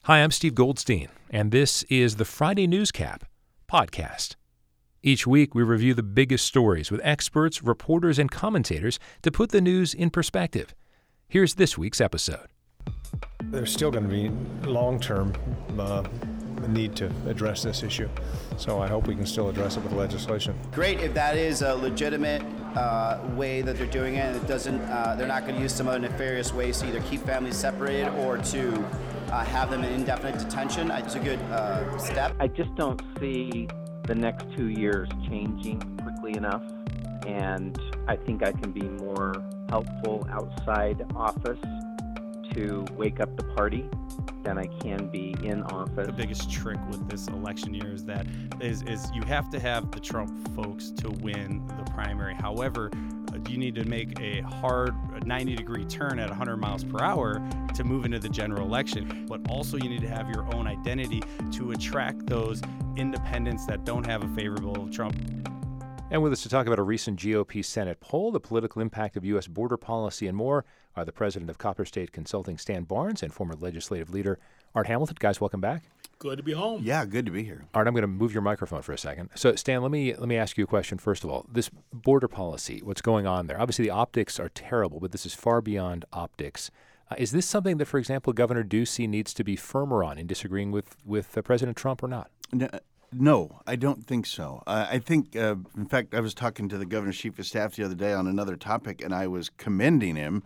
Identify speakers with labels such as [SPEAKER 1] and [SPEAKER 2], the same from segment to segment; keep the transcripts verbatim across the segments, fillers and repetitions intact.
[SPEAKER 1] Hi, I'm Steve Goldstein, and this is the Friday Newscap podcast. Each week, we review the biggest stories with experts, reporters, and commentators to put the news in perspective. Here's this week's episode.
[SPEAKER 2] There's still going to be long-term uh, need to address this issue, so I hope we can still address it with legislation.
[SPEAKER 3] Great if that is a legitimate uh, way that they're doing it, and it doesn't. Uh, they're not going to use some other nefarious ways to either keep families separated or to uh, have them in indefinite detention. It's a good uh, step.
[SPEAKER 4] I just don't see the next two years changing quickly enough, and I think I can be more helpful outside office to wake up the party than I can be in office.
[SPEAKER 5] The biggest trick with this election year is that is, is you have to have the Trump folks to win the primary. However, you need to make a hard ninety degree turn at one hundred miles per hour to move into the general election. But also you need to have your own identity to attract those independents that don't have a favorable Trump.
[SPEAKER 1] And with us to talk about a recent G O P Senate poll, the political impact of U S border policy, and more are the president of Copper State Consulting, Stan Barnes, and former legislative leader Art Hamilton. Guys, welcome back.
[SPEAKER 6] Good to be home.
[SPEAKER 7] Yeah, good to be here.
[SPEAKER 1] Art, I'm going to move your microphone for a second. So, Stan, let me let me ask you a question first of all. This border policy, what's going on there? Obviously, the optics are terrible, but this is far beyond optics. Uh, is this something that, for example, Governor Ducey needs to be firmer on in disagreeing with, with uh, President Trump or not?
[SPEAKER 7] No, no, I don't think so. Uh, I think, uh, in fact, I was talking to the governor's chief of staff the other day on another topic, and I was commending him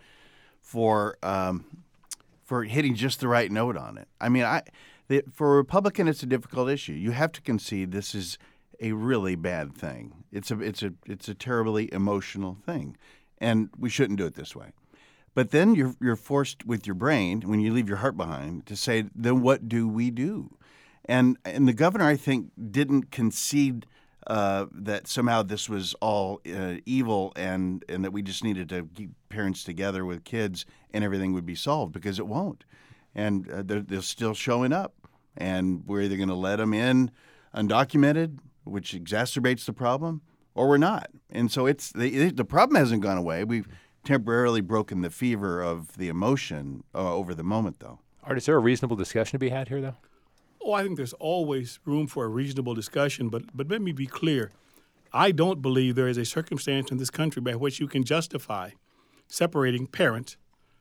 [SPEAKER 7] for um, for hitting just the right note on it. I mean, I the, for a Republican, it's a difficult issue. You have to concede this is a really bad thing. It's a it's a it's a terribly emotional thing, and we shouldn't do it this way. But then you're you're forced with your brain, when you leave your heart behind, to say, then what do we do? And and the governor, I think, didn't concede uh, that somehow this was all uh, evil and, and that we just needed to keep parents together with kids and everything would be solved, because it won't. And uh, they're, they're still showing up. And we're either going to let them in undocumented, which exacerbates the problem, or we're not. And so it's the, the problem hasn't gone away. We've temporarily broken the fever of the emotion uh, over the moment, though.
[SPEAKER 1] Art, is there a reasonable discussion to be had here, though?
[SPEAKER 6] Oh, I think there's always room for a reasonable discussion, but but let me be clear. I don't believe there is a circumstance in this country by which you can justify separating parents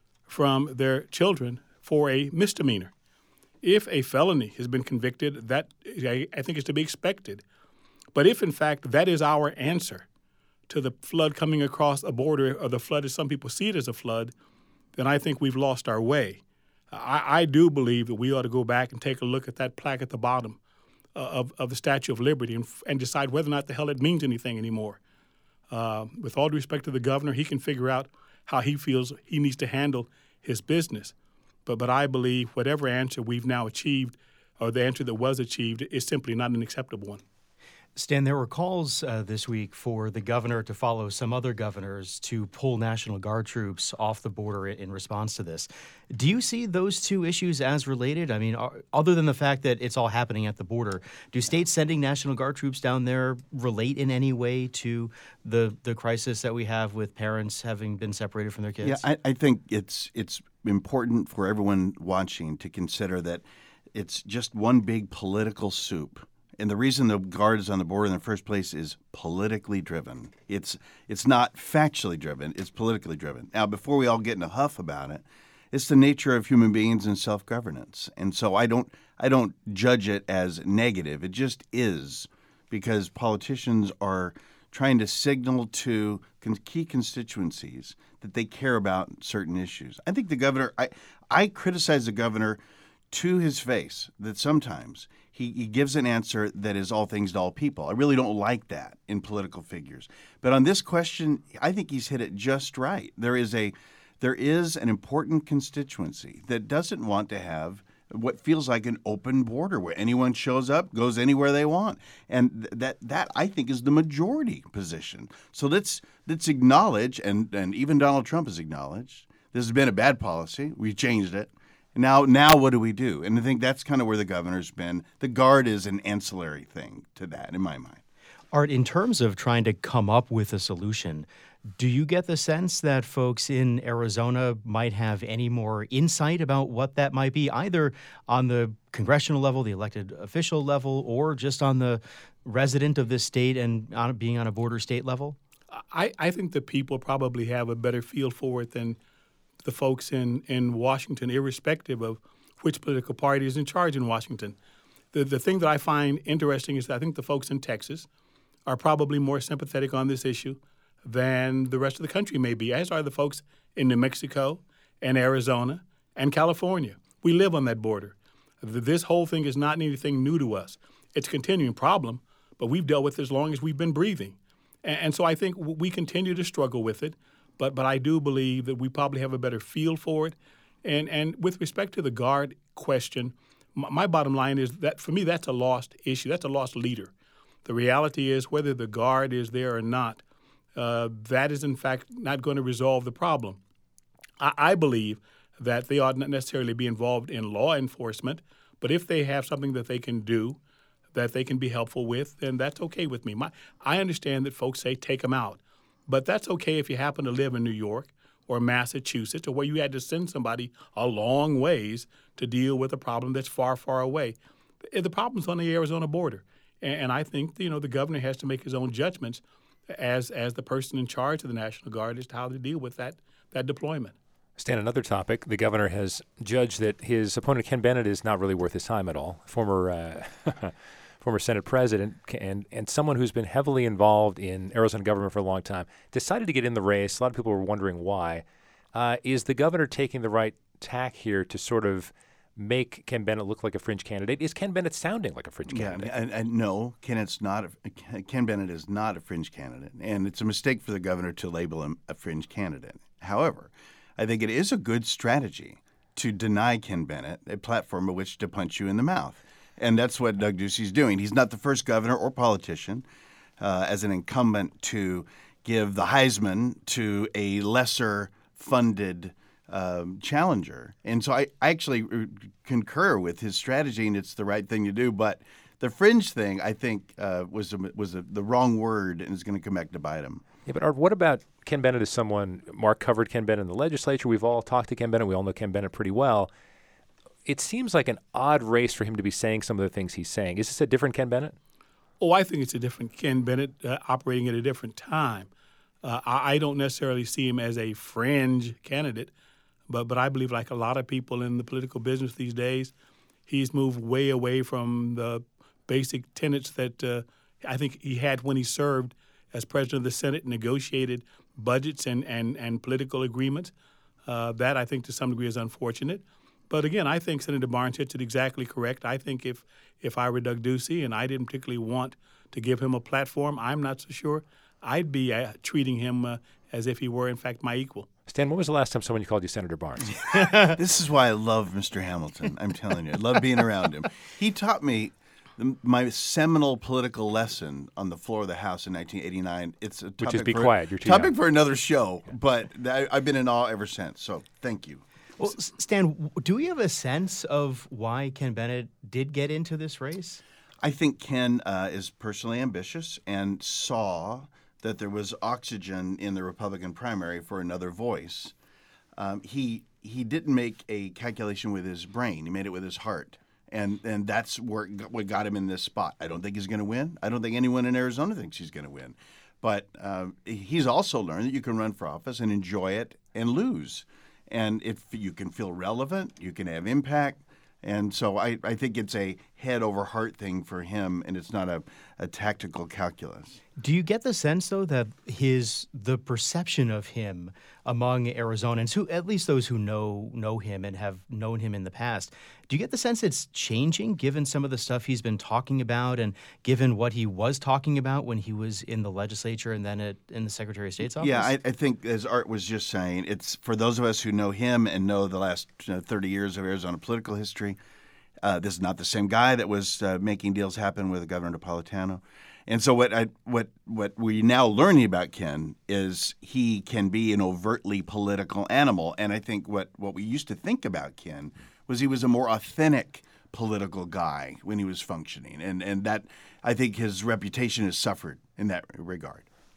[SPEAKER 6] from their children for a misdemeanor. If a felony has been convicted, that I, I think is to be expected. But if, in fact, that is our answer to the flood coming across a border, or the flood as some people see it as a flood, then I think we've lost our way. I, I do believe that we ought to go back and take a look at that plaque at the bottom uh, of, of the Statue of Liberty and, and decide whether or not the hell it means anything anymore. Uh, with all due respect to the governor, he can figure out how he feels he needs to handle his business. But but I believe whatever answer we've now achieved, or the answer that was achieved, is simply not an acceptable one.
[SPEAKER 8] Stan, there were calls uh, this week for the governor to follow some other governors to pull National Guard troops off the border in response to this. Do you see those two issues as related? I mean, are, other than the fact that it's all happening at the border, do states sending National Guard troops down there relate in any way to the the crisis that we have with parents having been separated from their kids?
[SPEAKER 7] Yeah, I, I think it's it's important for everyone watching to consider that it's just one big political soup. And the reason the Guard is on the border in the first place is politically driven. It's it's not factually driven. It's politically driven. Now, before we all get in a huff about it, it's the nature of human beings and self-governance. And so I don't I don't judge it as negative. It just is, because politicians are trying to signal to key constituencies that they care about certain issues. I think the governor I I criticize the governor to his face that sometimes He, he gives an answer that is all things to all people. I really don't like that in political figures. But on this question, I think he's hit it just right. There is a there is an important constituency that doesn't want to have what feels like an open border where anyone shows up, goes anywhere they want. And th- that that I think is the majority position. So let's let's acknowledge, and, and even Donald Trump has acknowledged, this has been a bad policy. We changed it. Now, now what do we do? And I think that's kind of where the governor's been. The Guard is an ancillary thing to that, in my mind.
[SPEAKER 8] Art, in terms of trying to come up with a solution, Do you get the sense that folks in Arizona might have any more insight about what that might be, either on the congressional level, the elected official level, or just on the resident of this state and on being on a border state level?
[SPEAKER 6] I, I think the people probably have a better feel for it than the folks in, in Washington, irrespective of which political party is in charge in Washington. The, the thing that I find interesting is that I think the folks in Texas are probably more sympathetic on this issue than the rest of the country may be, as are the folks in New Mexico and Arizona and California. We live on that border. This whole thing is not anything new to us. It's a continuing problem, but we've dealt with it as long as we've been breathing. And, and so I think we continue to struggle with it, but but I do believe that we probably have a better feel for it. And, and with respect to the guard question, my, my bottom line is that for me, that's a lost issue. That's a lost leader. The reality is whether the guard is there or not, Uh, that is, in fact, not going to resolve the problem. I, I believe that they ought not necessarily be involved in law enforcement, but if they have something that they can do that they can be helpful with, then that's okay with me. My, I understand that folks say take them out, but that's okay if you happen to live in New York or Massachusetts or where you had to send somebody a long ways to deal with a problem that's far, far away. The problem's on the Arizona border, and, and I think you know the governor has to make his own judgments as as the person in charge of the National Guard as to how to deal with that that deployment.
[SPEAKER 1] Stan, another topic. The governor has judged that his opponent, Ken Bennett, is not really worth his time at all. Former uh, former Senate president and, and someone who's been heavily involved in Arizona government for a long time, decided to get in the race. A lot of people were wondering why. Uh, is the governor taking the right tack here to sort of make Ken Bennett look like a fringe candidate? Is Ken Bennett sounding like a fringe candidate?
[SPEAKER 7] Yeah, and, and no, Kennett's not. A, Ken Bennett is not a fringe candidate, and it's a mistake for the governor to label him a fringe candidate. However, I think it is a good strategy to deny Ken Bennett a platform at which to punch you in the mouth, and that's what Doug Ducey's doing. He's not the first governor or politician uh, as an incumbent to give the Heisman to a lesser funded Um, challenger. And so I, I actually concur with his strategy, and it's the right thing to do. But the fringe thing, I think, uh, was a, was a, the wrong word, and is going to come back to bite him.
[SPEAKER 1] Yeah, but Art, what about Ken Bennett as someone? Mark covered Ken Bennett in the legislature. We've all talked to Ken Bennett. We all know Ken Bennett pretty well. It seems like an odd race for him to be saying some of the things he's saying. Is this a different Ken Bennett?
[SPEAKER 6] Oh, I think it's a different Ken Bennett uh, operating at a different time. Uh, I, I don't necessarily see him as a fringe candidate. But but I believe, like a lot of people in the political business these days, he's moved way away from the basic tenets that uh, I think he had when he served as president of the Senate, negotiated budgets and, and, and political agreements. Uh, that, I think, to some degree is unfortunate. But again, I think Senator Barnes hits it exactly correct. I think if, if I were Doug Ducey and I didn't particularly want to give him a platform, I'm not so sure I'd be uh, treating him uh, as if he were, in fact, my equal.
[SPEAKER 1] Stan, when was the last time someone called you Senator Barnes?
[SPEAKER 7] This is why I love Mister Hamilton. I'm telling you, I love being around him. He taught me the, my seminal political lesson on the floor of the House in nineteen eighty-nine. It's a topic
[SPEAKER 1] Which is be
[SPEAKER 7] for,
[SPEAKER 1] quiet. You're too
[SPEAKER 7] topic
[SPEAKER 1] young.
[SPEAKER 7] for another show, but I, I've been in awe ever since. So thank you.
[SPEAKER 8] Well, Stan, do we have a sense of why Ken Bennett did get into this race?
[SPEAKER 7] I think Ken uh, is personally ambitious and saw that there was oxygen in the Republican primary for another voice. Um, he he didn't make a calculation with his brain. He made it with his heart. And and that's where, what got him in this spot. I don't think he's going to win. I don't think anyone in Arizona thinks he's going to win. But uh, he's also learned that you can run for office and enjoy it and lose. And if you can feel relevant, you can have impact. And so I, I think it's a head over heart thing for him, and it's not a, a tactical calculus.
[SPEAKER 8] Do you get the sense, though, that his the perception of him among Arizonans, who at least those who know know him and have known him in the past, do you get the sense it's changing given some of the stuff he's been talking about and given what he was talking about when he was in the legislature and then at, in the Secretary of State's office?
[SPEAKER 7] Yeah, I, I think, as Art was just saying, it's for those of us who know him and know the last you know, thirty years of Arizona political history, uh, this is not the same guy that was uh, making deals happen with Governor Napolitano. And so what I what what we now learning about Ken is he can be an overtly political animal. And I think what, what we used to think about Ken was he was a more authentic political guy when he was functioning. And and that I think his reputation has suffered in that regard.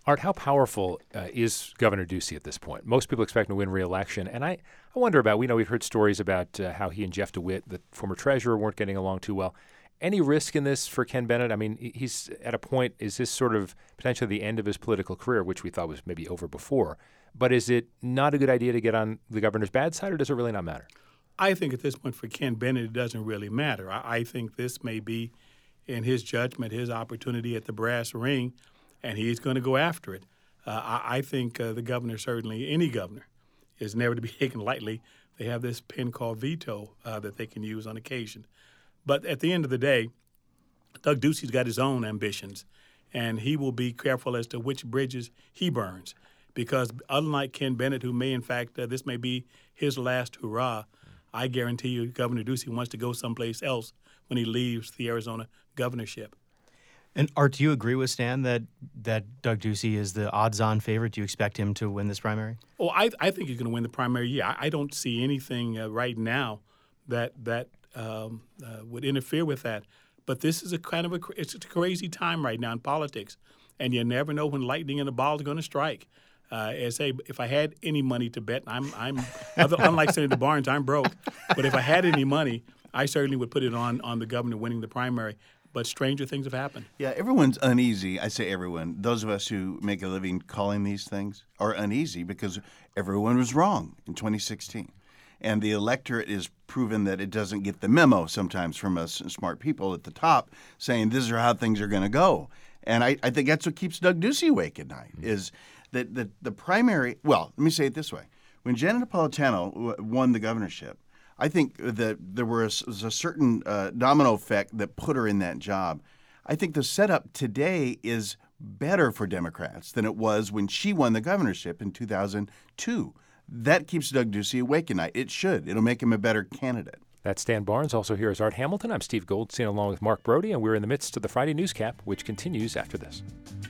[SPEAKER 1] Art, how powerful uh, is Governor Ducey at this point? Most people expect him to win re-election, and I, I wonder about, we know we've heard stories about uh, how he and Jeff DeWitt, the former treasurer, weren't getting along too well. Any risk in this for Ken Bennett? I mean, he's at a point, is this sort of potentially the end of his political career, which we thought was maybe over before? But is it not a good idea to get on the governor's bad side, or does it really not matter?
[SPEAKER 6] I think at this point for Ken Bennett, it doesn't really matter. I, I think this may be, in his judgment, his opportunity at the brass ring, and he's going to go after it. Uh, I, I think uh, the governor, certainly any governor, is never to be taken lightly. They have this pen called veto uh, that they can use on occasion. But at the end of the day, Doug Ducey's got his own ambitions, and he will be careful as to which bridges he burns. Because unlike Ken Bennett, who may, in fact, uh, this may be his last hurrah, I guarantee you Governor Ducey wants to go someplace else when he leaves the Arizona governorship.
[SPEAKER 8] And Art, do you agree with Stan that that Doug Ducey is the odds-on favorite? Do you expect him to win this primary?
[SPEAKER 6] Oh, I, I think he's going to win the primary. Yeah, I, I don't see anything uh, right now that that um, uh, would interfere with that. But this is a kind of a it's a crazy time right now in politics, and you never know when lightning and a ball are going to strike. Uh, as say, if I had any money to bet, I'm I'm unlike Senator Barnes, I'm broke. But if I had any money, I certainly would put it on on the governor winning the primary. But stranger things have happened.
[SPEAKER 7] Yeah, everyone's uneasy. I say everyone. Those of us who make a living calling these things are uneasy because everyone was wrong in twenty sixteen. And the electorate is proven that it doesn't get the memo sometimes from us smart people at the top saying this is how things are going to go. And I, I think that's what keeps Doug Ducey awake at night is that the, the primary – well, let me say it this way. When Janet Napolitano won the governorship, I think that there was a certain uh, domino effect that put her in that job. I think the setup today is better for Democrats than it was when she won the governorship in two thousand two. That keeps Doug Ducey awake at night. It should. It'll make him a better candidate.
[SPEAKER 1] That's Stan Barnes. Also here is Art Hamilton. I'm Steve Goldstein along with Mark Brody, and we're in the midst of the Friday Newscap, which continues after this.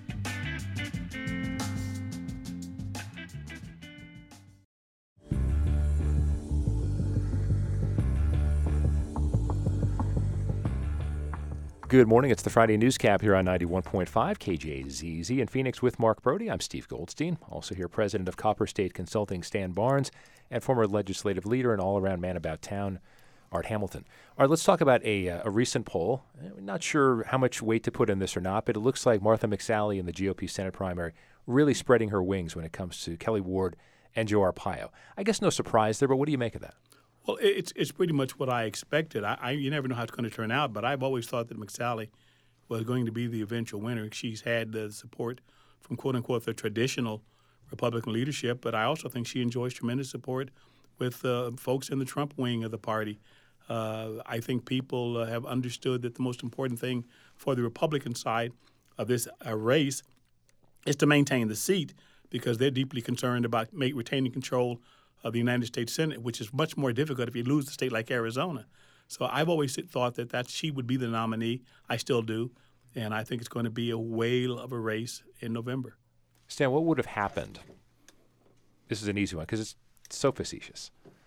[SPEAKER 1] Good morning. It's the Friday Newscap here on ninety-one point five K J Z Z in Phoenix with Mark Brody. I'm Steve Goldstein. Also here, President of Copper State Consulting, Stan Barnes, and former legislative leader and all-around man about town, Art Hamilton. All right, let's talk about a, a recent poll. I'm not sure how much weight to put in this or not, but it looks like Martha McSally in the G O P Senate primary really spreading her wings when it comes to Kelly Ward and Joe Arpaio. I guess no surprise there, but what do you make of that?
[SPEAKER 6] Well, it's it's pretty much what I expected. I, I you never know how it's going to turn out, but I've always thought that McSally was going to be the eventual winner. She's had the support from quote unquote the traditional Republican leadership, but I also think she enjoys tremendous support with uh, folks in the Trump wing of the party. Uh, I think people uh, have understood that the most important thing for the Republican side of this uh, race is to maintain the seat because they're deeply concerned about make, retaining control of the United States Senate, which is much more difficult if you lose a state like Arizona. So I've always thought that, that she would be the nominee. I still do. And I think it's going to be a whale of a race in November.
[SPEAKER 1] Stan, what would have happened? This is an easy one because it's so facetious.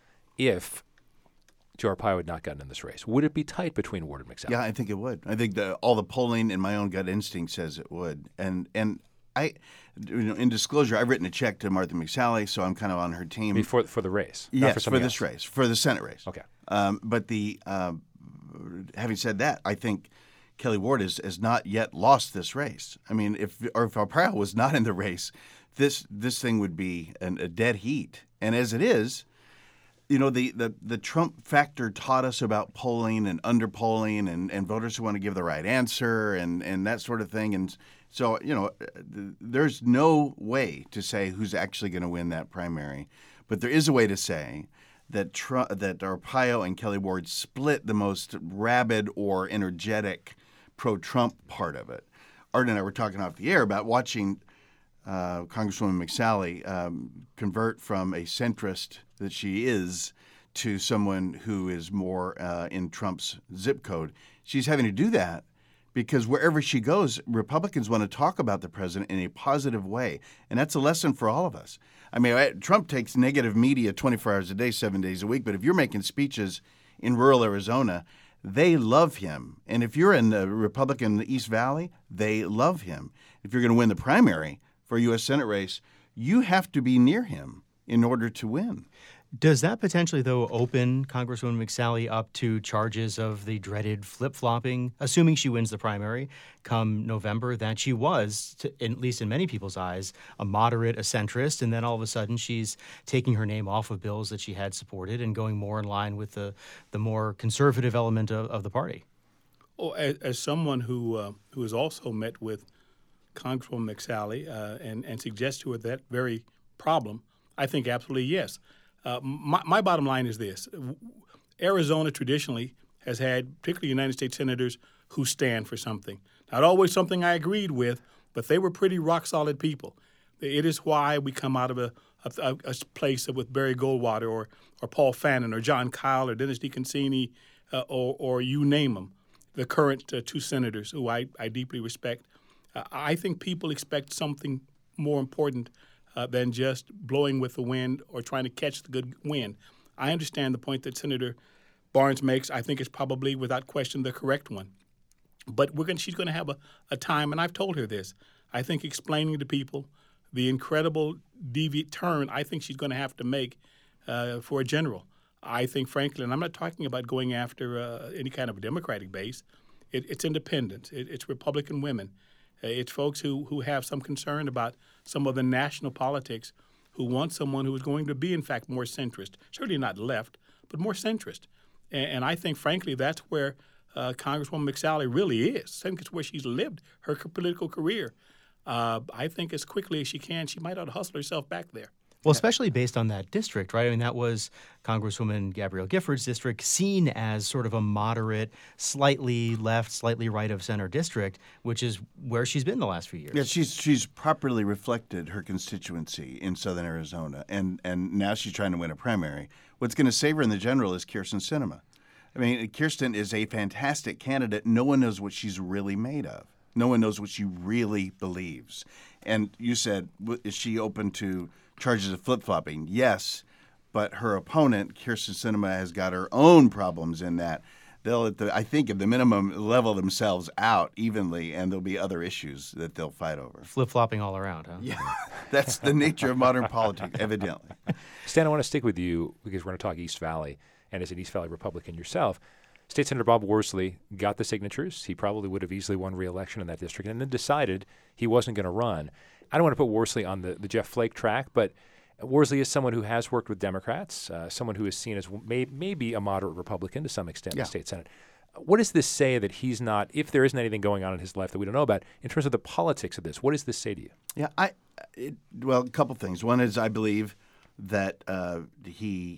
[SPEAKER 1] If Joe Arpaio had not gotten in this race, would it be tight between Ward and McSally?
[SPEAKER 7] Yeah, I think it would. I think the, all the polling and my own gut instinct says it would. And and I, you know, in disclosure, I've written a check to Martha McSally, so I'm kind of on her team.
[SPEAKER 1] For for the race,
[SPEAKER 7] yes,
[SPEAKER 1] not for,
[SPEAKER 7] for this
[SPEAKER 1] else.
[SPEAKER 7] race, for the Senate race.
[SPEAKER 1] Okay.
[SPEAKER 7] Um, but the uh, having said that, I think Kelly Ward has, has not yet lost this race. I mean, if or if Arpaio was not in the race, this this thing would be an, a dead heat. And as it is, you know, the, the, the Trump factor taught us about polling and underpolling and, and voters who want to give the right answer and, and that sort of thing. And so, you know, there's no way to say who's actually going to win that primary. But there is a way to say that Trump, that Arpaio and Kelly Ward split the most rabid or energetic pro-Trump part of it. Art and I were talking off the air about watching uh, Congresswoman McSally um, convert from a centrist that she is to someone who is more uh, in Trump's zip code. She's having to do that because wherever she goes, Republicans want to talk about the president in a positive way. And that's a lesson for all of us. I mean, Trump takes negative media twenty-four hours a day, seven days a week. But if you're making speeches in rural Arizona, they love him. And if you're in the Republican East Valley, they love him. If you're going to win the primary for for a U S Senate race, you have to be near him in order to win.
[SPEAKER 8] Does that potentially, though, open Congresswoman McSally up to charges of the dreaded flip-flopping, assuming she wins the primary come November, that she was, to, at least in many people's eyes, a moderate, a centrist, and then all of a sudden she's taking her name off of bills that she had supported and going more in line with the, the more conservative element of, of the party?
[SPEAKER 6] Oh, as, as someone who uh, who has also met with Congresswoman McSally uh, and, and suggests to her that very problem, I think absolutely yes. Uh, my, my bottom line is this. Arizona traditionally has had, particularly United States senators, who stand for something. Not always something I agreed with, but they were pretty rock-solid people. It is why we come out of a, a, a place with Barry Goldwater or, or Paul Fannin or John Kyle or Dennis DeConcini uh, or, or you name them, the current uh, two senators who I, I deeply respect. Uh, I think people expect something more important Uh, than just blowing with the wind or trying to catch the good wind. I understand the point that Senator Barnes makes. I think it's probably, without question, the correct one. But we're going she's going to have a, a time, and I've told her this, I think explaining to people the incredible deviant turn I think she's going to have to make uh, for a general. I think, frankly, and I'm not talking about going after uh, any kind of a Democratic base. It, it's independents. It, it's Republican women. It's folks who, who have some concern about some of the national politics, who want someone who is going to be, in fact, more centrist. Certainly not left, but more centrist. And, and I think, frankly, that's where uh, Congresswoman McSally really is. I think it's where she's lived her political career. Uh, I think as quickly as she can, she might ought to hustle herself back there.
[SPEAKER 8] Well, especially based on that district, right? I mean, that was Congresswoman Gabrielle Gifford's district, seen as sort of a moderate, slightly left, slightly right of center district, which is where she's been the last few years.
[SPEAKER 7] Yeah, she's she's properly reflected her constituency in southern Arizona, and, and now she's trying to win a primary. What's going to save her in the general is Kyrsten Sinema. I mean, Kyrsten is a fantastic candidate. No one knows what she's really made of. No one knows what she really believes. And you said, is she open to charges of flip-flopping? Yes, but her opponent, Kyrsten Sinema, has got her own problems in that. They'll, at the, I think, at the minimum, level themselves out evenly, and there'll be other issues that they'll fight over.
[SPEAKER 8] Flip-flopping all around, huh?
[SPEAKER 7] Yeah, that's the nature of modern politics, evidently.
[SPEAKER 1] Stan, I want to stick with you because we're going to talk East Valley, and as an East Valley Republican yourself, State Senator Bob Worsley got the signatures. He probably would have easily won re-election in that district, and then decided he wasn't going to run. I don't want to put Worsley on the, the Jeff Flake track, but Worsley is someone who has worked with Democrats, uh, someone who is seen as may, maybe a moderate Republican to some extent in
[SPEAKER 7] yeah.
[SPEAKER 1] the state Senate. What does this say that he's not, if there isn't anything going on in his life that we don't know about, in terms of the politics of this? What does this say to you?
[SPEAKER 7] Yeah, I it, well, a couple things. One is I believe that uh, he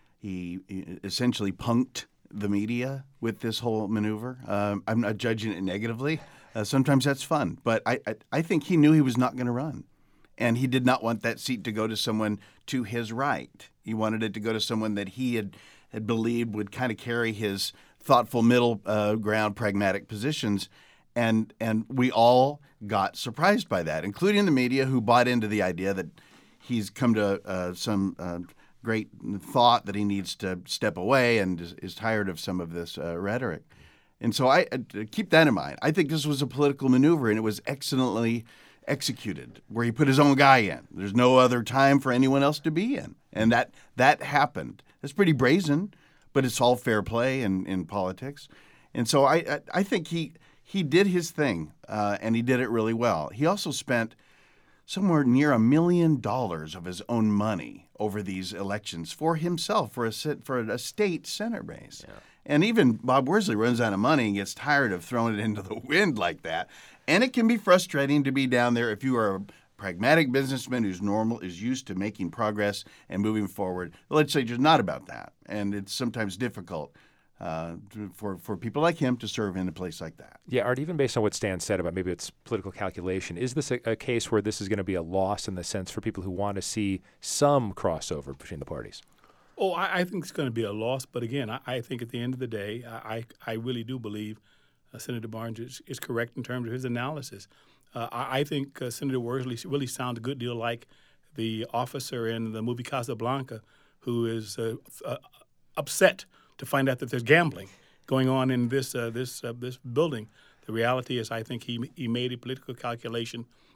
[SPEAKER 7] he essentially punked the media with this whole maneuver. Um, I'm not judging it negatively. Uh, sometimes that's fun, but I, I I think he knew he was not going to run, and he did not want that seat to go to someone to his right. He wanted it to go to someone that he had had believed would kind of carry his thoughtful middle uh, ground, pragmatic positions, and and we all got surprised by that, including the media, who bought into the idea that he's come to uh, some uh, great thought that he needs to step away and is, is tired of some of this uh, rhetoric. And so I uh, keep that in mind. I think this was a political maneuver, and it was excellently executed, where he put his own guy in. There's no other time for anyone else to be in, and that that happened. It's pretty brazen, but it's all fair play in, in politics. And so I I, I think he he did his thing, uh, and he did it really well. He also spent somewhere near a million dollars of his own money over these elections for himself, for a for a state Senate race. Yeah. And even Bob Worsley runs out of money and gets tired of throwing it into the wind like that. And it can be frustrating to be down there if you are a pragmatic businessman who's normal, is used to making progress and moving forward. The legislature is not about that, and it's sometimes difficult uh, to, for for people like him to serve in a place like that.
[SPEAKER 1] Yeah, Art, even based on what Stan said about maybe it's political calculation, is this a, a case where this is going to be a loss in the sense for people who want to see some crossover between the parties?
[SPEAKER 6] Oh, I, I think it's going to be a loss. But again, I, I think at the end of the day, I, I really do believe uh, Senator Barnes is, is correct in terms of his analysis. Uh, I, I think uh, Senator Worsley really sounds a good deal like the officer in the movie Casablanca who is uh, uh, upset to find out that there's gambling going on in this uh, this uh, this building. The reality is, I think he he made a political calculation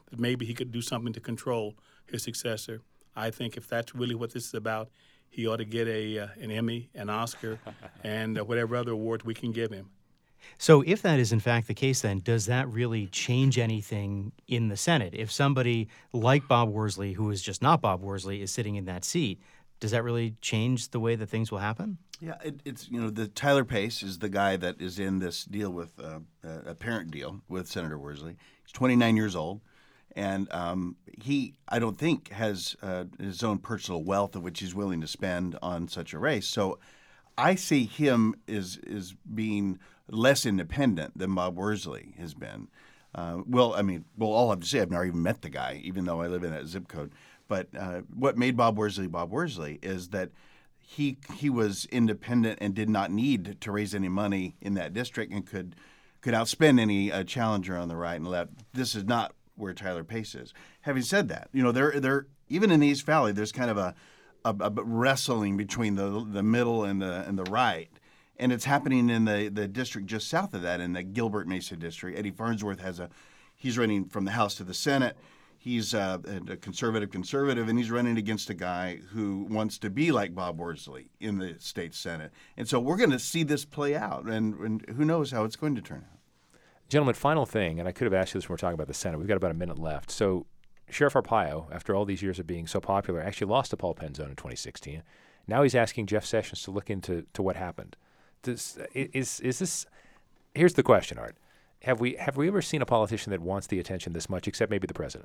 [SPEAKER 6] that maybe he could do something to control his successor. I think if that's really what this is about, he ought to get a uh, an Emmy, an Oscar, and uh, whatever other award we can give him.
[SPEAKER 8] So if that is in fact the case, then does that really change anything in the Senate? If somebody like Bob Worsley, who is just not Bob Worsley, is sitting in that seat, does that really change the way that things will happen?
[SPEAKER 7] Yeah, it, it's, you know, the Tyler Pace is the guy that is in this deal with, uh, a parent deal with Senator Worsley. He's twenty-nine years old, and um, he, I don't think, has uh, his own personal wealth of which he's willing to spend on such a race. So I see him as, as being less independent than Bob Worsley has been. Uh, well, I mean, well, all I have to say, I've never even met the guy, even though I live in that zip code. But uh, what made Bob Worsley Bob Worsley is that he he was independent and did not need to raise any money in that district and could could outspend any uh, challenger on the right and left. This is not where Tyler Pace is. Having said that, you know, there there even in East Valley, there's kind of a, a, a wrestling between the the middle and the and the right. And it's happening in the, the district just south of that, in the Gilbert Mesa district. Eddie Farnsworth has a, he's running from the House to the Senate. He's uh, a conservative conservative, and he's running against a guy who wants to be like Bob Worsley in the state Senate. And so we're going to see this play out, and, and who knows how it's going to turn out.
[SPEAKER 1] Gentlemen, final thing, and I could have asked you this when we're talking about the Senate. We've got about a minute left. So Sheriff Arpaio, after all these years of being so popular, actually lost to Paul Penzone in twenty sixteen. Now he's asking Jeff Sessions to look into to what happened. Does, is is this? Here's the question, Art. Have we have we ever seen a politician that wants the attention this much, except maybe the president?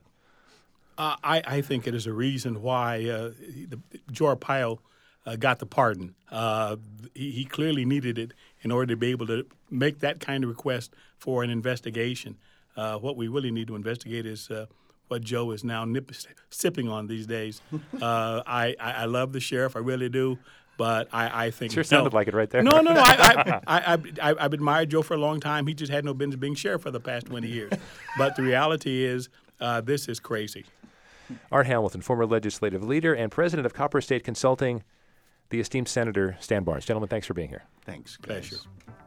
[SPEAKER 6] Uh, I, I think it is a reason why uh, the, Joe Arpaio uh, got the pardon. Uh, he, he clearly needed it in order to be able to make that kind of request for an investigation. Uh, what we really need to investigate is uh, what Joe is now nip, sipping on these days. uh, I, I, I love the sheriff, I really do. But I, I think
[SPEAKER 1] sure sounded
[SPEAKER 6] no.
[SPEAKER 1] like it right there.
[SPEAKER 6] No, no, no. I, I, I, I, I've admired Joe for a long time. He just had no business being sheriff for the past twenty years. But the reality is, uh, this is crazy.
[SPEAKER 1] Art Hamilton, former legislative leader and president of Copper State Consulting, the esteemed Senator Stan Barnes. Gentlemen, thanks for being here.
[SPEAKER 7] Thanks.
[SPEAKER 6] Pleasure.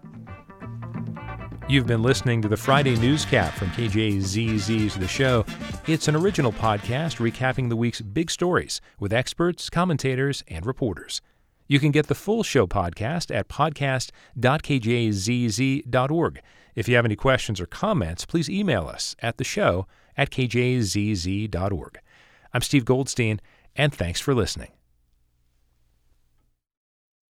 [SPEAKER 1] You've been listening to the Friday Newscap from K J Z Z's The Show. It's an original podcast recapping the week's big stories with experts, commentators, and reporters. You can get the full show podcast at podcast dot k j z z dot org. If you have any questions or comments, please email us at the show at k j z z dot org. I'm Steve Goldstein, and thanks for listening.